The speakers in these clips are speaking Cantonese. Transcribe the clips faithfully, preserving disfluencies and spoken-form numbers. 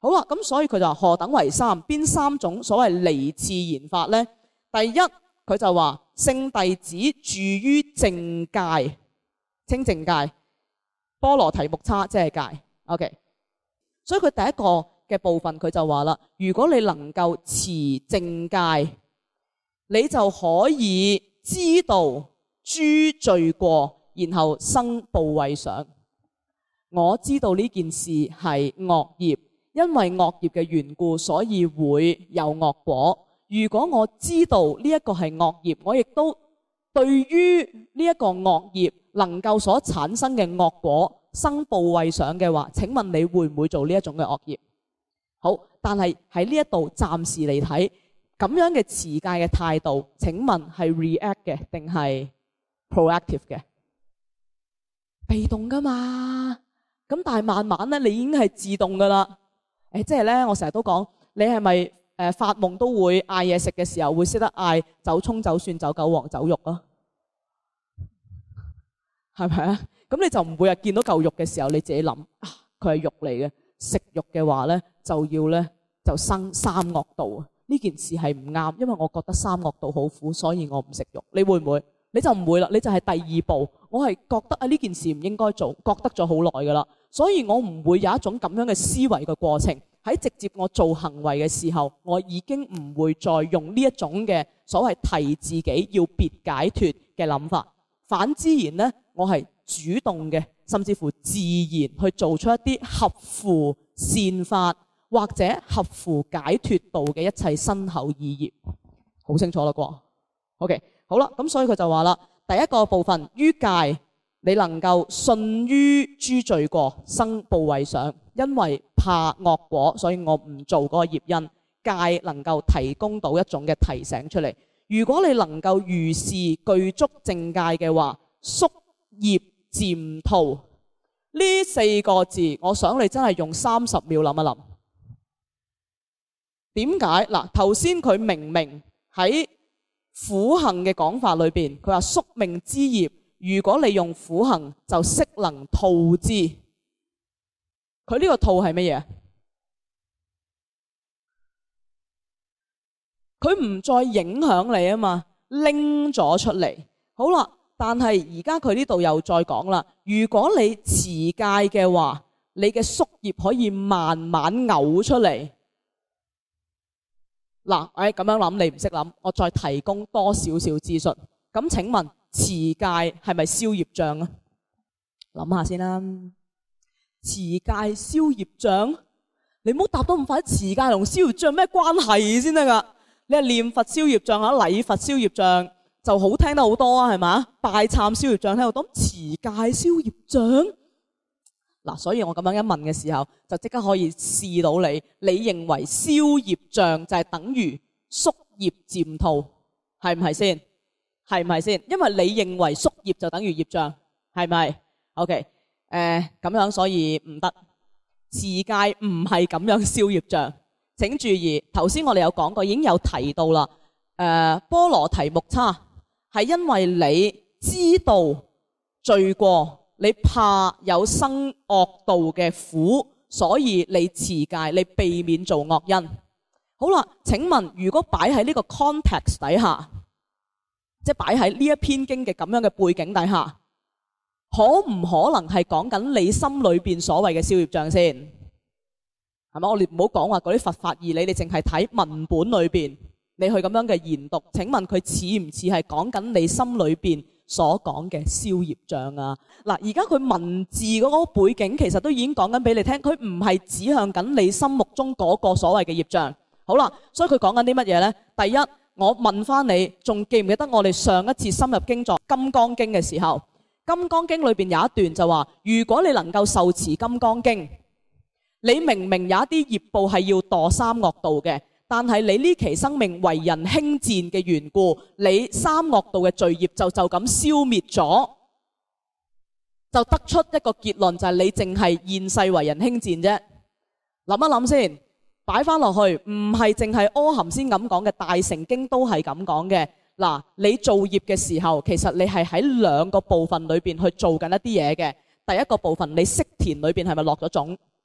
好啦，咁所以佢就話何等為三？邊三種所謂離次言法咧？第一，佢就話聖弟子住於正戒，清淨戒，波羅提木叉即係戒。OK， 所以佢第一個嘅部分佢就話啦，如果你能夠持正戒，你就可以知道諸罪過，然後生怖畏想。我知道呢件事係惡業，因為惡業嘅緣故，所以會有惡果。如果我知道呢一個係惡業，我亦都對於呢一個惡業能夠所產生嘅惡果生怖畏想嘅話，請問你會唔會做呢一種嘅惡業？好，但係喺呢一度暫時嚟睇，咁樣嘅持戒嘅態度，請問係 react 嘅定係 proactive 嘅？被動噶嘛？咁但係慢慢咧，你已經係自動噶啦。誒，即係咧，我成日都講，你係咪誒發夢都會嗌嘢食嘅時候會識得嗌走葱、走蒜、走韭黃、走肉啊？係咪啊？咁你就唔會啊見到嚿肉嘅時候，你自己諗啊，佢係肉嚟嘅，食肉嘅話咧就要咧就生三惡道啊！呢件事係唔啱，因為我覺得三惡道好苦，所以我唔食肉。你會唔會？你就唔會啦，你就係第二步。我係覺得啊呢件事唔應該做，覺得咗好耐噶啦，所以我唔會有一種咁樣嘅思維嘅過程。喺直接我做行為嘅時候，我已經唔會再用呢一種嘅所謂提自己要別解脫嘅諗法。反之然呢，我係主動嘅，甚至乎自然去做出一啲合乎善法或者合乎解脫道嘅一切身口意業。好清楚啦啩 ？OK。好啦，咁所以佢就話啦，第一個部分於戒，你能夠信於諸罪過，生怖畏想，因為怕惡果，所以我唔做嗰個業因。戒能夠提供到一種嘅提醒出嚟。如果你能夠如是具足正戒嘅話，宿業漸吐呢四個字，我想你真係用三十秒諗一諗。點解？嗱，頭先佢明明喺苦行嘅講法裏邊，佢話宿命之業，如果你用苦行就悉能吐之。佢呢個吐係乜嘢？佢唔再影響你啊嘛，拎咗出嚟。好啦，但係而家佢呢度又再講啦，如果你持戒嘅話，你嘅宿業可以慢慢嘔出嚟。嗱，誒咁樣諗你唔識諗，我再提供多少少資訊。咁請問持戒係咪消業障啊？諗下先啦。持戒消業障，你唔好答得咁快。持戒同消業障咩關係先得㗎？你係念佛消業障啊，禮佛消業障就好聽得好多啊，係嘛？拜懺消業障聽好多，持戒消業障。嗱，所以我咁樣一問嘅時候，就即刻可以試到你。你認為消業障就係等於宿業漸吐，係唔係先？係唔係先？因為你認為宿業就等於業障，係咪 ？OK， 誒咁樣，所以唔得。持戒唔係咁樣消業障。請注意，頭先我哋有講過，已經有提到啦。誒，波羅提木叉係因為你知道罪過。你怕有生惡道嘅苦，所以你持戒，你避免做惡因。好啦，請問如果擺喺呢個 context 底下，即係擺喺呢一篇經嘅咁樣嘅背景底下，可唔可能係講緊你心裏邊所謂嘅消業障先？係咪？我哋唔好講話嗰啲佛法義理，你淨係睇文本裏邊，你去咁樣嘅研讀，請問佢似唔似係講緊你心裏邊所講嘅消業障啊？嗱，而家佢文字嗰個背景其實都已經講緊俾你聽，佢唔係指向緊你心目中嗰個所謂嘅業障。好啦，所以佢講緊啲乜嘢呢？第一，我問翻你，仲記唔記得我哋上一次深入經作《金剛經》嘅時候，《金剛經》裏邊有一段就話，如果你能夠受持《金剛經》，你明明有一啲業報係要墮三惡道嘅。但係你呢期生命為人輕賤嘅緣故，你三惡道嘅罪業就就咁消滅咗，就得出一個結論，就係你淨係現世為人輕賤啫。諗一諗先，擺翻落去，唔係淨係阿含先咁講嘅，大乘經都係咁講嘅。嗱，你做業嘅時候，其實你係喺兩個部分裏邊去做緊一啲嘢嘅。第一個部分，你識田裏邊係咪落咗種？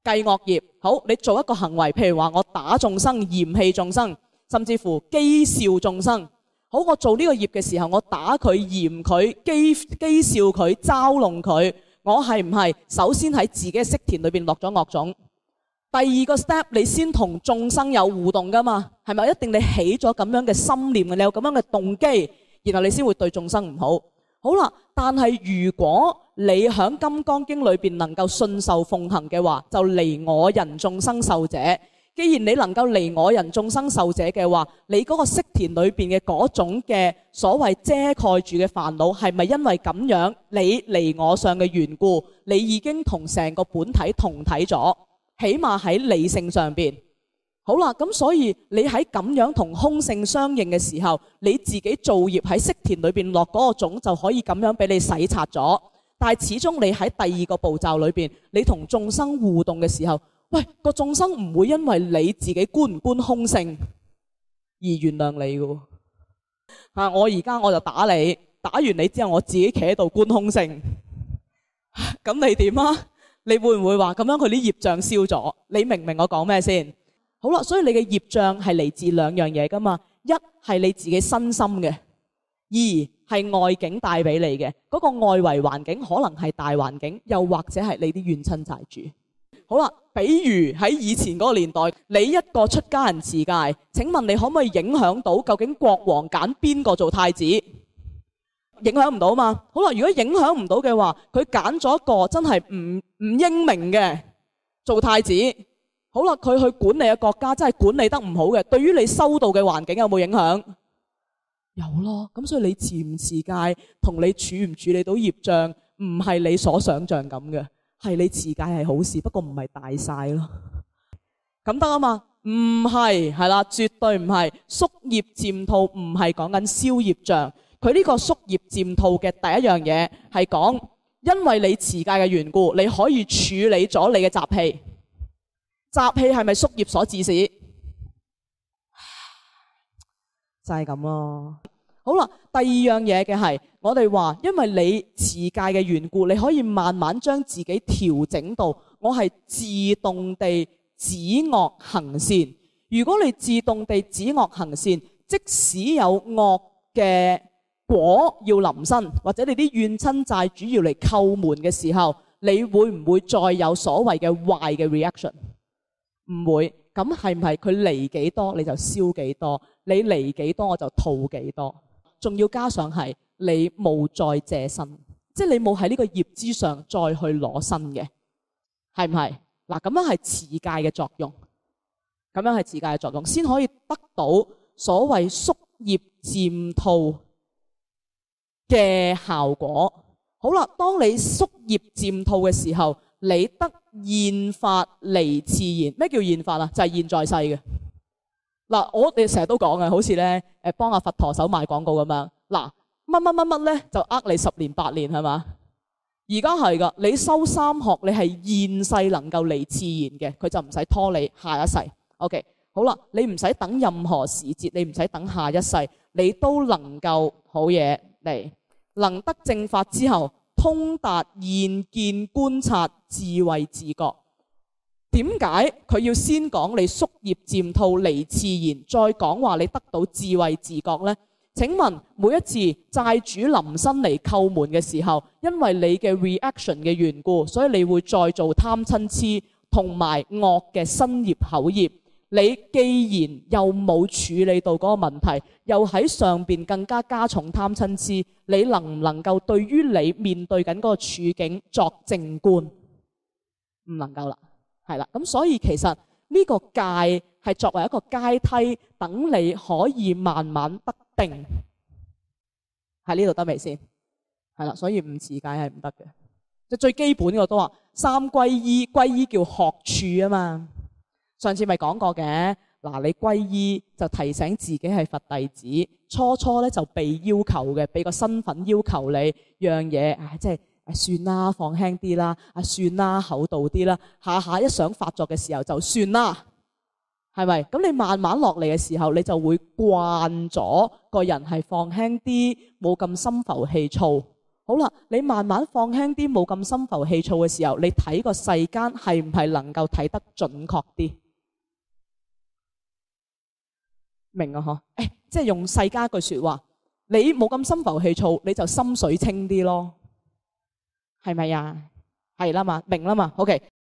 計惡業。好，你做一個行為，譬如話我打眾生、嫌棄眾生，甚至乎譏笑眾生。好，我做呢個業嘅時候，我打佢、嫌佢、譏譏笑佢、嘲弄佢，我係唔係首先喺自己嘅識田裏邊落咗惡種？第二個 step， 你先同眾生有互動噶嘛？係咪一定你起咗咁樣嘅心念嘅，你有咁樣嘅動機，然後你先會對眾生唔好？好啦，但係如果你喺《金剛經》裏邊能夠信受奉行嘅話，就離我人眾生受者。既然你能夠離我人眾生受者嘅話，你嗰個識田裏邊嘅嗰種嘅所謂遮蓋住嘅煩惱，係咪因為咁樣你離我相嘅緣故，你已經同成個本體同體咗？起碼喺理性上邊。好啦，咁所以你喺咁樣同空性相應嘅時候，你自己造業喺識田裏邊落嗰個種就可以咁樣俾你洗刷咗。但係始終你喺第二個步驟裏邊，你同眾生互動嘅時候，喂，個眾生唔會因為你自己觀唔觀空性而原諒你嘅。啊，我而家我就打你，打完你之後我自己企喺度觀空性，咁你點啊？你會唔會話咁樣佢啲業障消咗？你明唔明我講咩先？好啦，所以你嘅業障係嚟自兩樣嘢噶嘛，一係你自己身心嘅，二係外境帶俾你嘅。嗰個外圍環境可能係大環境，又或者係你啲怨親債主。好啦，比如喺以前嗰個年代，你一個出家人持戒，請問你可唔可以影響到究竟國王揀邊個做太子？影響唔到嘛。好啦，如果影響唔到嘅話，佢揀咗一個真係唔唔英明嘅做太子。好啦，佢去管理嘅國家真係管理得唔好嘅，對於你修道嘅環境有冇影響？有咯。咁所以你持唔持戒同你處唔處理到業障，唔係你所想象咁嘅，係你持戒係好事，不過唔係大晒咯。咁得啊嘛？唔係，係啦，絕對唔係。宿業漸吐唔係講緊消業障，佢呢個宿業漸吐嘅第一樣嘢係講，因為你持戒嘅緣故，你可以處理咗你嘅習氣。習氣係咪宿業所致使？就係咁咯。好啦，第二樣嘢嘅係，我哋話，因為你持戒嘅緣故，你可以慢慢將自己調整到，我係自動地止惡行善。如果你自動地止惡行善，即使有惡嘅果要臨身，或者你啲怨親債主要嚟叩門嘅時候，你會唔會再有所謂嘅壞嘅 reaction？唔會。咁係唔係佢嚟幾多你就燒幾多？你嚟幾多我就吐幾多？仲要加上係你冇再借身，即係你冇喺呢個業之上再去攞身嘅，係唔係？嗱，咁樣係持戒嘅作用，咁樣係持戒嘅作用，先可以得到所謂宿業漸吐嘅效果。好啦，當你宿業漸吐嘅時候，你得現法離次現。咩叫現法啊？就係現在世嘅。嗱，我哋成日都講嘅，好似咧誒幫阿佛陀手賣廣告咁樣。嗱，乜乜乜乜咧就呃你十年八年係嘛？而家係噶，你修三學，你係現世能夠離次現嘅，佢就唔使拖你下一世。OK， 好啦，你唔使等任何時節，你唔使等下一世，你都能夠好嘢嚟，能得正法之後，通達現見觀察智慧自覺。點解佢要先講你宿業漸吐離次現，再講話你得到智慧自覺呢？請問每一次債主臨身嚟叩門嘅時候，因為你嘅 reaction 嘅緣故，所以你會再做貪嗔痴同埋惡嘅身業口業。你既然又冇處理到嗰個問題，又喺上邊更加加重貪嗔痴，你能唔能夠對於你面對緊嗰個處境作正觀？唔能夠啦。係啦，咁所以其實呢個戒係作為一個階梯，等你可以慢慢得定。喺呢度得未先？係啦，所以唔持戒係唔得嘅。即係最基本嘅都話三歸依，歸依叫學處啊嘛。上次咪講過嘅，嗱，你歸依就提醒自己係佛弟子，初初咧就被要求嘅，俾個身份要求你樣嘢，唉，即係。算啦，放輕啲啦，啊算啦，厚道啲啦，下下一想發作嘅時候就算啦，係咪？咁你慢慢落嚟嘅時候，你就會慣咗個人係放輕啲，冇咁心浮氣躁。 好啦，你慢慢放輕啲，冇咁心浮氣躁嘅時候，你睇個世間係唔係能夠睇得準確啲？明啊嗬？誒，即係用世家一句說話，你冇咁心浮氣躁，你就心水清啲咯，係咪啊？係啦嘛，明啦嘛，OK。